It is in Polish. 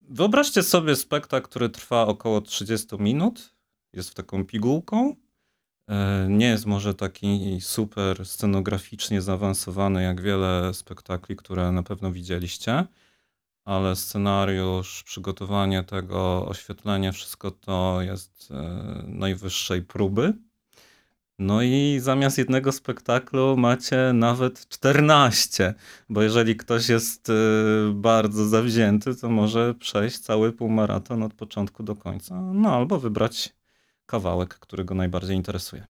Wyobraźcie sobie spektakl, który trwa około 30 minut, jest taką pigułką. Nie jest może taki super scenograficznie zaawansowany jak wiele spektakli, które na pewno widzieliście, ale scenariusz, przygotowanie tego, oświetlenie, wszystko to jest najwyższej próby. No i zamiast jednego spektaklu macie nawet 14, bo jeżeli ktoś jest bardzo zawzięty, to może przejść cały półmaraton od początku do końca, no albo wybrać kawałek, który go najbardziej interesuje.